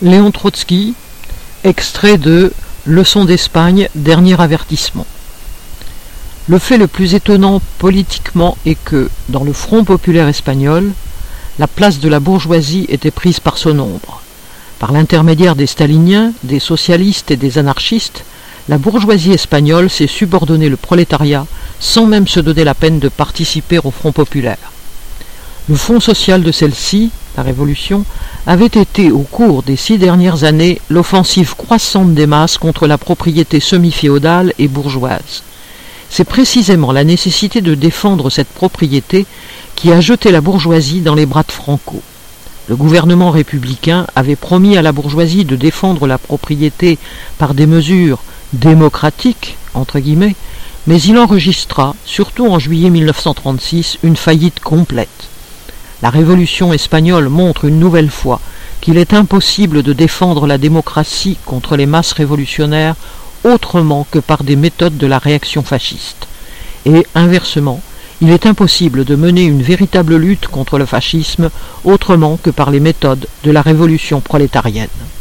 Léon Trotsky, extrait de Leçon d'Espagne, dernier avertissement. Le fait le plus étonnant politiquement est que, dans le Front populaire espagnol, la place de la bourgeoisie était prise par son ombre. Par l'intermédiaire des staliniens, des socialistes et des anarchistes, la bourgeoisie espagnole s'est subordonnée le prolétariat sans même se donner la peine de participer au Front populaire. Le fond social de celle-ci, la Révolution, avait été, au cours des 6 dernières années, l'offensive croissante des masses contre la propriété semi-féodale et bourgeoise. C'est précisément la nécessité de défendre cette propriété qui a jeté la bourgeoisie dans les bras de Franco. Le gouvernement républicain avait promis à la bourgeoisie de défendre la propriété par des mesures « démocratiques », entre guillemets, mais il enregistra, surtout en juillet 1936, une faillite complète. La Révolution espagnole montre une nouvelle fois qu'il est impossible de défendre la démocratie contre les masses révolutionnaires autrement que par des méthodes de la réaction fasciste. Et, inversement, il est impossible de mener une véritable lutte contre le fascisme autrement que par les méthodes de la révolution prolétarienne.